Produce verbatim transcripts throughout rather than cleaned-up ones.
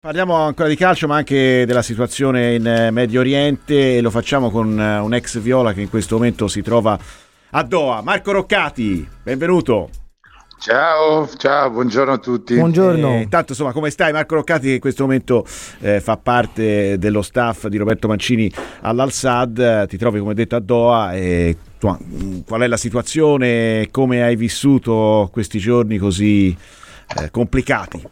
Parliamo ancora di calcio, ma anche della situazione in Medio Oriente, e lo facciamo con un ex Viola che in questo momento si trova a Doha. Marco Roccati, benvenuto. Ciao, ciao, buongiorno a tutti. Buongiorno. Eh, intanto, insomma, come stai? Marco Roccati, che in questo momento eh, fa parte dello staff di Roberto Mancini all'Al Sadd. Ti trovi, come detto, a Doha. E tu, qual è la situazione? Come hai vissuto questi giorni così eh, complicati?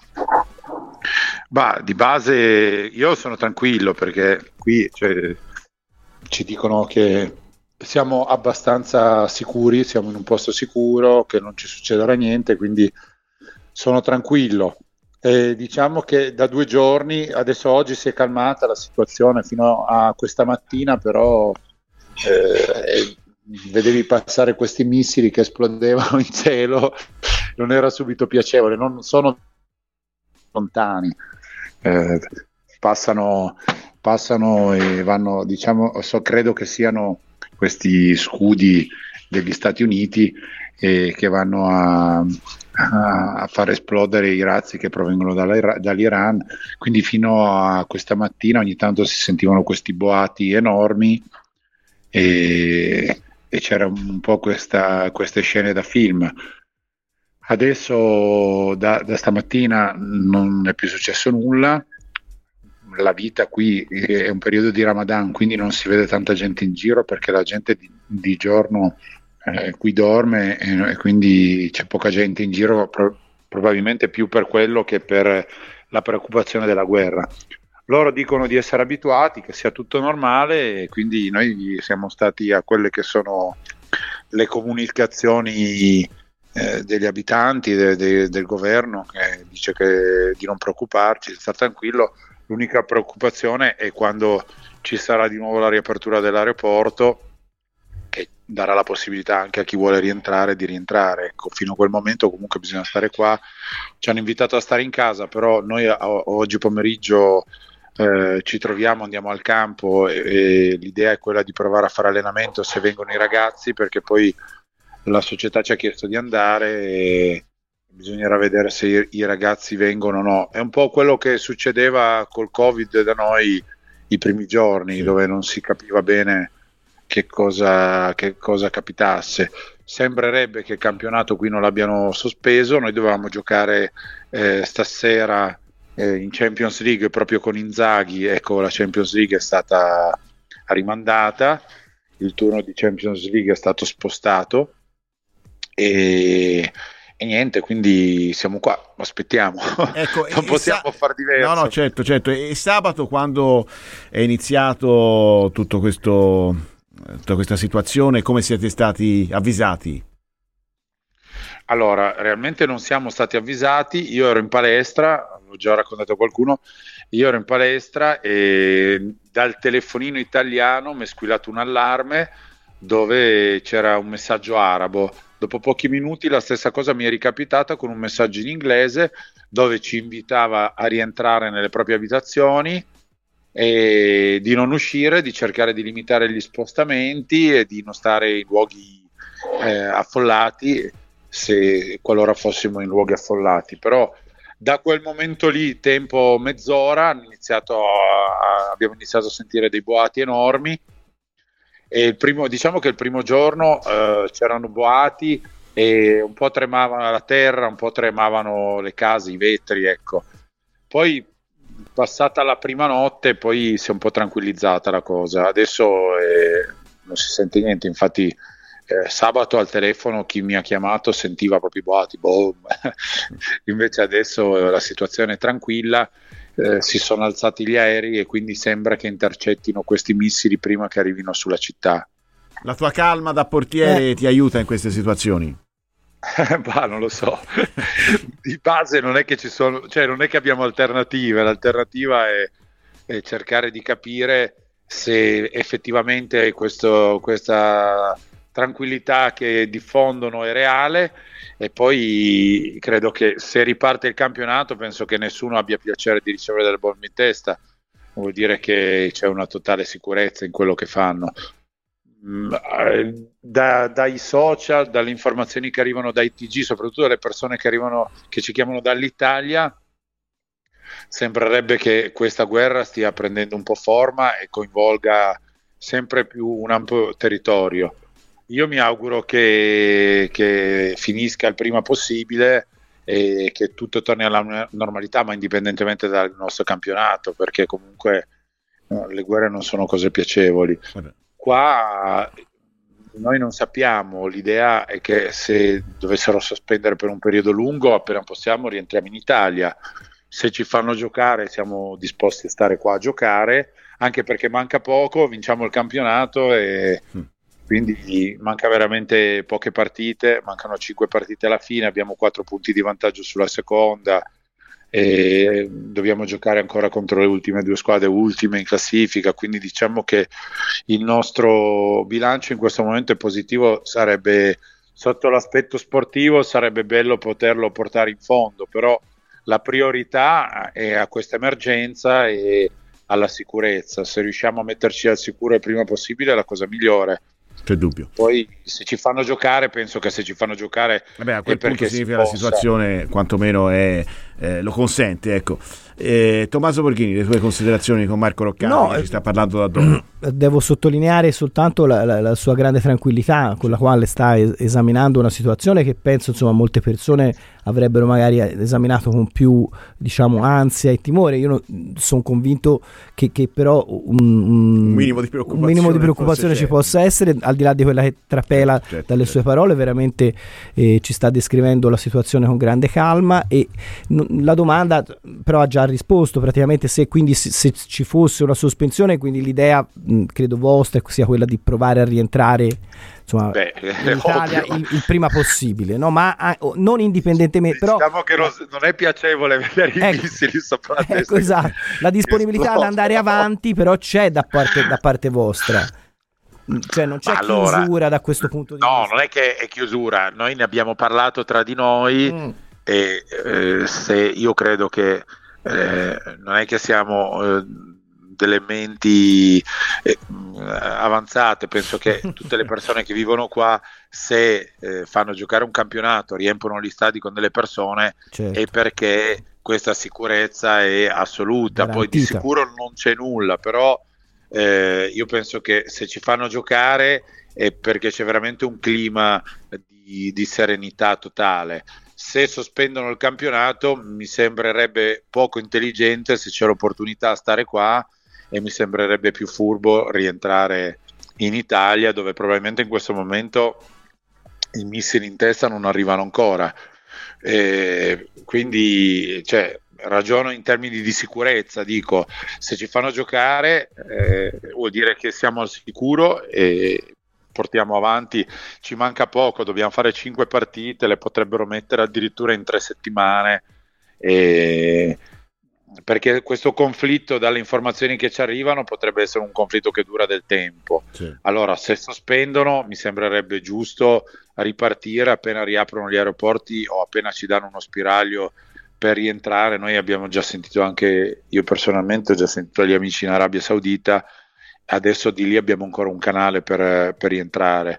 Bah, di base io sono tranquillo perché qui cioè, ci dicono che siamo abbastanza sicuri, siamo in un posto sicuro, che non ci succederà niente, quindi sono tranquillo. E diciamo che da due giorni, adesso oggi si è calmata la situazione fino a questa mattina, però eh, vedevi passare questi missili che esplodevano in cielo, non era subito piacevole, non sono lontani. Eh, passano, passano e vanno, diciamo, so, credo che siano questi scudi degli Stati Uniti eh, che vanno a, a, a far esplodere i razzi che provengono dall'Iran. Quindi fino a questa mattina ogni tanto si sentivano questi boati enormi e, e c'era un po' questa, queste scene da film. Adesso da, da stamattina non è più successo nulla, la vita qui è un periodo di Ramadan, quindi non si vede tanta gente in giro perché la gente di, di giorno eh, qui dorme e, e quindi c'è poca gente in giro, pro, probabilmente più per quello che per la preoccupazione della guerra. Loro dicono di essere abituati, che sia tutto normale, e quindi noi siamo stati a quelle che sono le comunicazioni Eh, degli abitanti, de, de, del governo, che dice che di non preoccuparci, di stare tranquillo. L'unica preoccupazione è quando ci sarà di nuovo la riapertura dell'aeroporto, che darà la possibilità anche a chi vuole rientrare di rientrare. Ecco, fino a quel momento comunque bisogna stare qua. Ci hanno invitato a stare in casa, però noi a, oggi pomeriggio eh, ci troviamo, andiamo al campo e, e l'idea è quella di provare a fare allenamento se vengono i ragazzi, perché poi la società ci ha chiesto di andare e bisognerà vedere se i, i ragazzi vengono o no. È un po' quello che succedeva col Covid da noi i primi giorni, sì, dove non si capiva bene che cosa, che cosa capitasse. Sembrerebbe che il campionato qui non l'abbiano sospeso, noi dovevamo giocare eh, stasera eh, in Champions League proprio con Inzaghi. Ecco, la Champions League è stata rimandata, il turno di Champions League è stato spostato. E, e niente, quindi siamo qua, aspettiamo. Ecco, non possiamo sa- far diverso. No, no, certo, certo. E sabato, quando è iniziato tutto questo, tutta questa situazione, come siete stati avvisati? Allora, realmente non siamo stati avvisati. Io ero in palestra, l'ho già raccontato a qualcuno. Io ero in palestra e dal telefonino italiano mi è squillato un allarme dove c'era un messaggio arabo. Dopo pochi minuti la stessa cosa mi è ricapitata con un messaggio in inglese dove ci invitava a rientrare nelle proprie abitazioni e di non uscire, di cercare di limitare gli spostamenti e di non stare in luoghi eh, affollati, se qualora fossimo in luoghi affollati. Però da quel momento lì, tempo mezz'ora, hanno iniziato a, abbiamo iniziato a sentire dei boati enormi. E il primo, diciamo che il primo giorno eh, c'erano boati e un po' tremava la terra, un po' tremavano le case, i vetri, ecco. Poi passata la prima notte, poi si è un po' tranquillizzata la cosa. Adesso eh, non si sente niente, infatti eh, sabato al telefono chi mi ha chiamato sentiva proprio i boati, boom. Invece adesso la situazione è tranquilla. Eh, si sono alzati gli aerei e quindi sembra che intercettino questi missili prima che arrivino sulla città. La tua calma da portiere eh. ti aiuta in queste situazioni? Bah, non lo so. Di base non è che ci sono, cioè non è che abbiamo alternative. L'alternativa è, è cercare di capire se effettivamente questo, questa tranquillità che diffondono è reale. E poi credo che se riparte il campionato penso che nessuno abbia piacere di ricevere delle bombe in testa, vuol dire che c'è una totale sicurezza in quello che fanno. Da, dai social, dalle informazioni che arrivano dai T G, soprattutto dalle persone che arrivano, che ci chiamano dall'Italia, sembrerebbe che questa guerra stia prendendo un po' forma e coinvolga sempre più un ampio territorio. Io mi auguro che, che finisca il prima possibile e che tutto torni alla normalità, ma indipendentemente dal nostro campionato, perché comunque no, le guerre non sono cose piacevoli. Qua noi non sappiamo, l'idea è che se dovessero sospendere per un periodo lungo, appena possiamo rientriamo in Italia. Se ci fanno giocare siamo disposti a stare qua a giocare, anche perché manca poco, vinciamo il campionato e mm. quindi manca veramente poche partite, mancano cinque partite alla fine, abbiamo quattro punti di vantaggio sulla seconda e dobbiamo giocare ancora contro le ultime due squadre ultime in classifica, quindi diciamo che il nostro bilancio in questo momento è positivo. Sarebbe, sotto l'aspetto sportivo sarebbe bello poterlo portare in fondo, però la priorità è a questa emergenza e alla sicurezza. Se riusciamo a metterci al sicuro il prima possibile è la cosa migliore. C'è dubbio. Poi se ci fanno giocare, penso che se ci fanno giocare Vabbè, a quel punto significa la situazione quantomeno è, eh, lo consente, ecco. Eh, Tommaso Borghini, le tue considerazioni con Marco Roccati, no, che ci sta parlando da Doha. Devo sottolineare soltanto la, la, la sua grande tranquillità con la quale sta es- esaminando una situazione che penso insomma molte persone avrebbero magari esaminato con più, diciamo, ansia e timore. Io sono convinto che, che però un, un minimo di preoccupazione, un minimo di preoccupazione ci possa essere, al di là di quella che trapela certo, certo, dalle certo. sue parole. Veramente eh, ci sta descrivendo la situazione con grande calma e n- la domanda però ha già risposto praticamente, se quindi se, se ci fosse una sospensione, quindi l'idea mh, credo vostra sia quella di provare a rientrare insomma Beh, in Italia il, il prima possibile, no? Ma ah, non indipendentemente, diciamo però che non, non è piacevole vedere i ecco, missili sopra la ecco, esatto. La disponibilità ad andare avanti però c'è da parte, da parte vostra, cioè non c'è allora, chiusura da questo punto di no, vista. No, non è che è chiusura, noi ne abbiamo parlato tra di noi mm. e eh, se io credo che eh, non è che siamo eh, delle menti eh, avanzate, penso che tutte le persone che vivono qua, se eh, fanno giocare un campionato, riempiono gli stadi con delle persone, certo. è perché questa sicurezza è assoluta. Garantita. Poi di sicuro non c'è nulla, però eh, io penso che se ci fanno giocare è perché c'è veramente un clima di, di serenità totale. Se sospendono il campionato mi sembrerebbe poco intelligente, se c'è l'opportunità a stare qua, e mi sembrerebbe più furbo rientrare in Italia, dove probabilmente in questo momento i missili in testa non arrivano ancora. E quindi cioè, ragiono in termini di sicurezza, dico, se ci fanno giocare eh, vuol dire che siamo al sicuro e portiamo avanti, ci manca poco, dobbiamo fare cinque partite, le potrebbero mettere addirittura in tre settimane, e perché questo conflitto, dalle informazioni che ci arrivano, potrebbe essere un conflitto che dura del tempo. Sì. Allora se sospendono mi sembrerebbe giusto ripartire appena riaprono gli aeroporti o appena ci danno uno spiraglio per rientrare. Noi abbiamo già sentito, anche io personalmente ho già sentito gli amici in Arabia Saudita, adesso di lì abbiamo ancora un canale per, per rientrare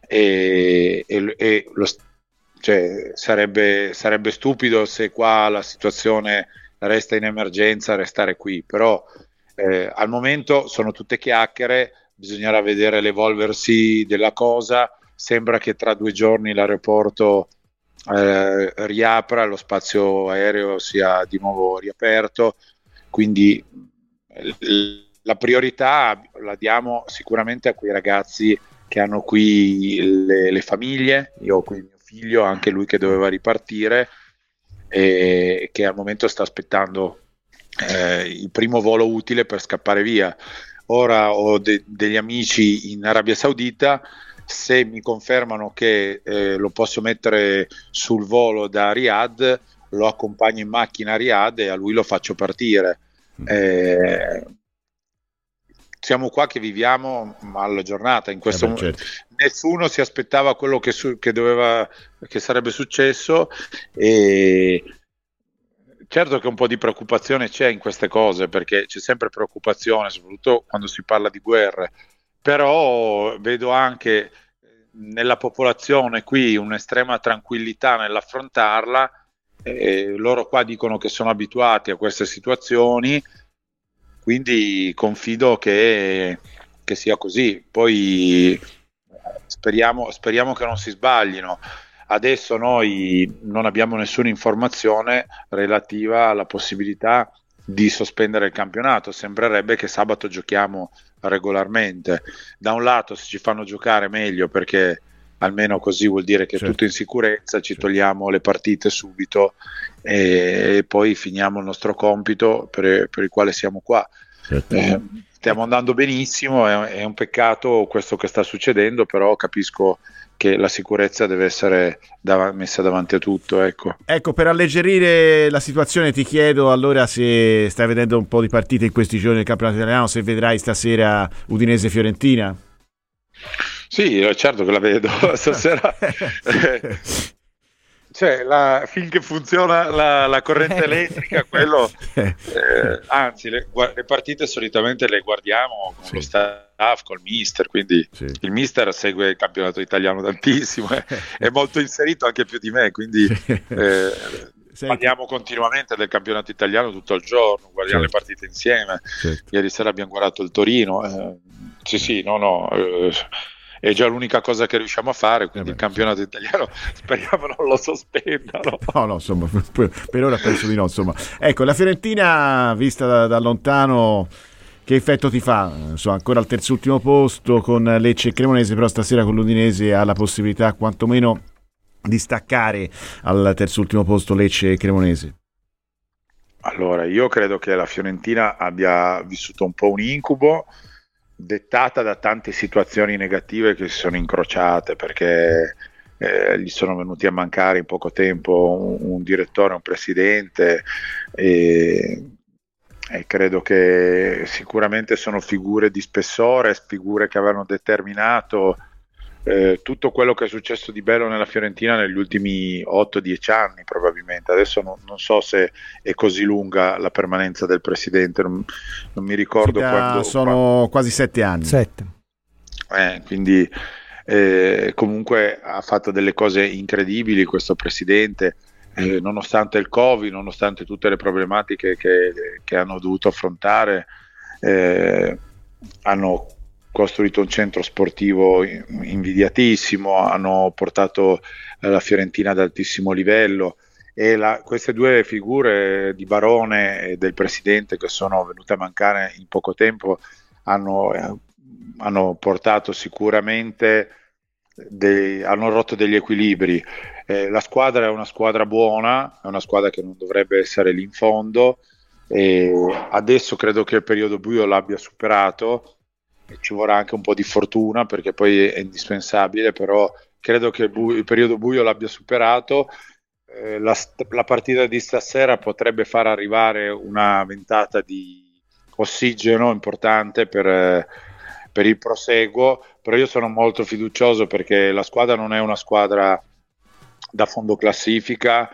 e, e, e lo, cioè, sarebbe, sarebbe stupido se qua la situazione resta in emergenza restare qui, però eh, al momento sono tutte chiacchiere, bisognerà vedere l'evolversi della cosa. Sembra che tra due giorni l'aeroporto eh, riapra, lo spazio aereo sia di nuovo riaperto, quindi l- la priorità la diamo sicuramente a quei ragazzi che hanno qui le, le famiglie. Io ho qui mio figlio, anche lui che doveva ripartire e che al momento sta aspettando eh, il primo volo utile per scappare via. Ora ho de- degli amici in Arabia Saudita, se mi confermano che eh, lo posso mettere sul volo da Riyadh, lo accompagno in macchina a Riyadh e a lui lo faccio partire. Eh, siamo qua che viviamo alla giornata in questo eh beh, certo. Nessuno si aspettava quello che, su, che doveva che sarebbe successo, e certo che un po' di preoccupazione c'è in queste cose, perché c'è sempre preoccupazione soprattutto quando si parla di guerre, però vedo anche nella popolazione qui un'estrema tranquillità nell'affrontarla e loro qua dicono che sono abituati a queste situazioni, quindi confido che, che sia così. Poi speriamo, speriamo che non si sbaglino. Adesso noi non abbiamo nessuna informazione relativa alla possibilità di sospendere il campionato. Sembrerebbe che sabato giochiamo regolarmente. Da un lato, se ci fanno giocare meglio, perché almeno così vuol dire che è certo. tutto in sicurezza, ci togliamo le partite subito e, e poi finiamo il nostro compito per, per il quale siamo qua. Certo. Eh, stiamo andando benissimo, è, è un peccato questo che sta succedendo, però capisco che la sicurezza deve essere dav- messa davanti a tutto. Ecco. ecco, per alleggerire la situazione ti chiedo allora se stai vedendo un po' di partite in questi giorni del campionato italiano, se vedrai stasera Udinese-Fiorentina. Sì, certo che la vedo stasera. Cioè, la, finché funziona la, la corrente elettrica, quello, eh, anzi, le, le partite solitamente le guardiamo con sì. lo staff, col mister, quindi sì. il mister segue il campionato italiano tantissimo, eh, è molto inserito anche più di me, quindi eh, parliamo continuamente del campionato italiano tutto il giorno, guardiamo certo. le partite insieme. Certo. Ieri sera abbiamo guardato il Torino, eh, sì sì, no no... Eh, è già l'unica cosa che riusciamo a fare, quindi eh beh, il campionato italiano speriamo non lo sospendano. No, no, insomma, per ora penso di no, insomma. Ecco, la Fiorentina vista da, da lontano, che effetto ti fa? Insomma, ancora al terzultimo posto con Lecce e Cremonese, però stasera con l'Udinese ha la possibilità quantomeno di staccare al terzultimo posto Lecce e Cremonese. Allora, io credo che la Fiorentina abbia vissuto un po' un incubo, dettata da tante situazioni negative che si sono incrociate, perché eh, gli sono venuti a mancare in poco tempo un, un direttore, un presidente, e, e credo che sicuramente sono figure di spessore, figure che avevano determinato eh, tutto quello che è successo di bello nella Fiorentina negli ultimi otto dieci anni probabilmente. Adesso non, non so se è così lunga la permanenza del presidente, non, non mi ricordo da, quando. Sono quando... quasi sette anni. Sette. Eh, quindi eh, comunque ha fatto delle cose incredibili questo presidente, eh, nonostante il Covid, nonostante tutte le problematiche che, che hanno dovuto affrontare, eh, hanno costruito un centro sportivo invidiatissimo, hanno portato la Fiorentina ad altissimo livello, e la, queste due figure di Barone e del presidente che sono venute a mancare in poco tempo hanno, eh, hanno portato sicuramente dei, hanno rotto degli equilibri. Eh, la squadra è una squadra buona, è una squadra che non dovrebbe essere lì in fondo, e adesso credo che il periodo buio l'abbia superato. Ci vorrà anche un po' di fortuna, perché poi è indispensabile, però credo che il, bu- il periodo buio l'abbia superato. Eh, la, la partita di stasera potrebbe far arrivare una ventata di ossigeno importante per, eh, per il proseguo, però io sono molto fiducioso perché la squadra non è una squadra da fondo classifica,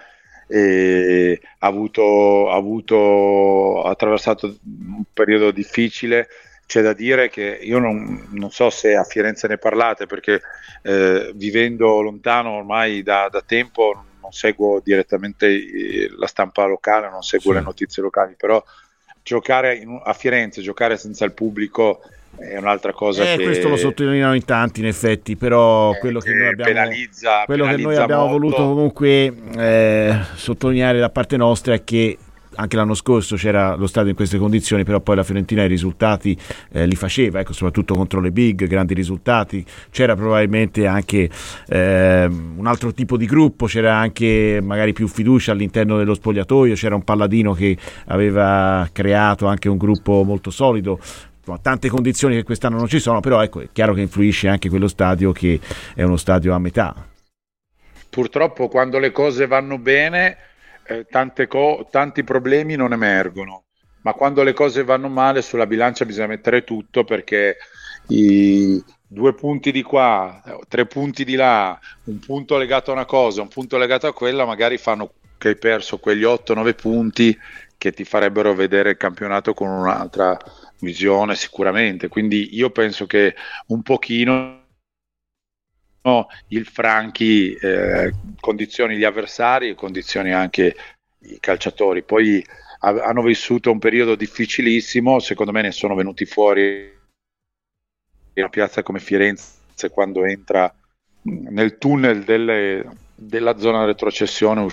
e ha avuto, ha avuto ha attraversato un periodo difficile. C'è da dire che io non, non so se a Firenze ne parlate, perché eh, vivendo lontano ormai da, da tempo non seguo direttamente la stampa locale, non seguo sì. le notizie locali, però giocare in, a Firenze, giocare senza il pubblico è un'altra cosa eh, che... Questo lo sottolineano in tanti in effetti, però eh, quello che, che noi abbiamo, penalizza, quello penalizza che noi abbiamo molto. voluto comunque eh, sottolineare da parte nostra è che anche l'anno scorso c'era lo stadio in queste condizioni, però poi la Fiorentina i risultati eh, li faceva, ecco, soprattutto contro le big, grandi risultati. C'era probabilmente anche eh, un altro tipo di gruppo, c'era anche magari più fiducia all'interno dello spogliatoio, c'era un Palladino che aveva creato anche un gruppo molto solido. Tante condizioni che quest'anno non ci sono, però ecco, è chiaro che influisce anche quello stadio, che è uno stadio a metà. Purtroppo quando le cose vanno bene Eh, tante co- tanti problemi non emergono, ma quando le cose vanno male sulla bilancia bisogna mettere tutto, perché i due punti di qua, tre punti di là, un punto legato a una cosa, un punto legato a quella, magari fanno che hai perso quegli otto nove punti che ti farebbero vedere il campionato con un'altra visione sicuramente. Quindi io penso che un pochino il Franchi eh, condizioni gli avversari e condizioni anche i calciatori. Poi ha, hanno vissuto un periodo difficilissimo, secondo me ne sono venuti fuori in una piazza come Firenze quando entra nel tunnel delle, della zona retrocessione.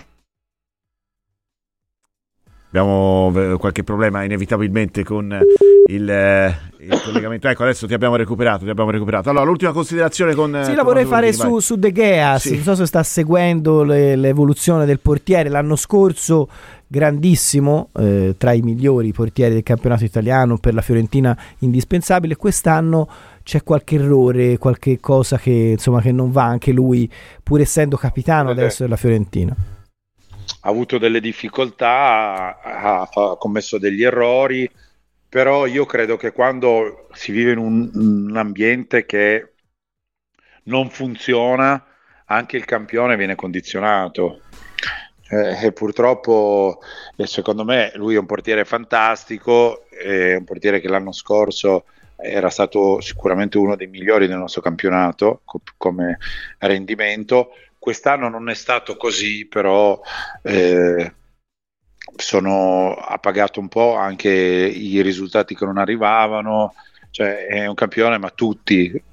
Abbiamo qualche problema inevitabilmente con il, il collegamento. Ecco, adesso ti abbiamo recuperato, ti abbiamo recuperato. Allora, l'ultima considerazione con... Sì, la vorrei fare su, su De Gea. Sì. Non so se sta seguendo le, l'evoluzione del portiere. L'anno scorso grandissimo, eh, tra i migliori portieri del campionato italiano, per la Fiorentina indispensabile. Quest'anno c'è qualche errore, qualche cosa che, insomma, che non va, anche lui, pur essendo capitano adesso della Fiorentina. Ha avuto delle difficoltà, ha, ha commesso degli errori, però io credo che quando si vive in un, un ambiente che non funziona, anche il campione viene condizionato. Eh, e purtroppo, eh, secondo me, lui è un portiere fantastico, è un portiere che l'anno scorso era stato sicuramente uno dei migliori del nostro campionato co- come rendimento. Quest'anno non è stato così, però eh, sono, ha pagato un po' anche i risultati che non arrivavano, cioè è un campione, ma tutti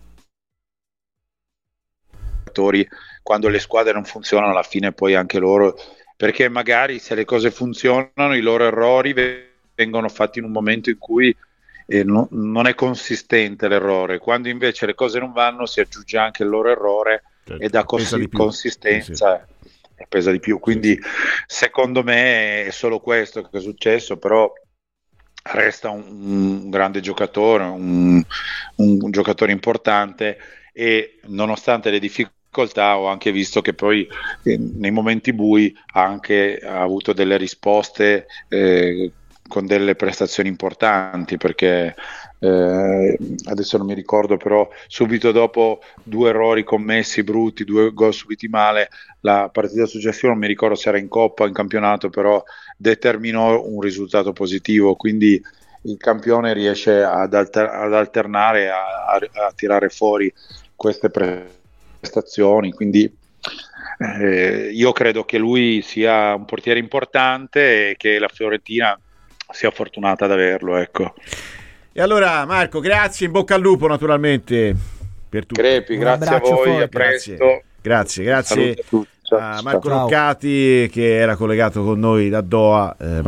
quando le squadre non funzionano alla fine poi anche loro, perché magari se le cose funzionano i loro errori vengono fatti in un momento in cui eh, no, non è consistente l'errore, quando invece le cose non vanno si aggiunge anche il loro errore e dà cos- consistenza sì, sì. E pesa di più, quindi sì, sì. Secondo me è solo questo che è successo, però resta un, un grande giocatore, un, un, un giocatore importante, e nonostante le difficoltà ho anche visto che poi eh, nei momenti bui ha anche ha avuto delle risposte eh, con delle prestazioni importanti, perché eh, adesso non mi ricordo, però subito dopo due errori commessi brutti, due gol subiti male, la partita successiva non mi ricordo se era in Coppa o in campionato, però determinò un risultato positivo, quindi il campione riesce ad, alter- ad alternare, a, a, a tirare fuori queste prestazioni, quindi eh, io credo che lui sia un portiere importante e che la Fiorentina sia fortunata ad averlo, ecco. E allora Marco, grazie, in bocca al lupo naturalmente per tutto. Crepi, grazie a voi, forte. A presto. Grazie, grazie, grazie a, tutti. Ciao, a Marco ciao. Roccati che era collegato con noi da Doha. Eh,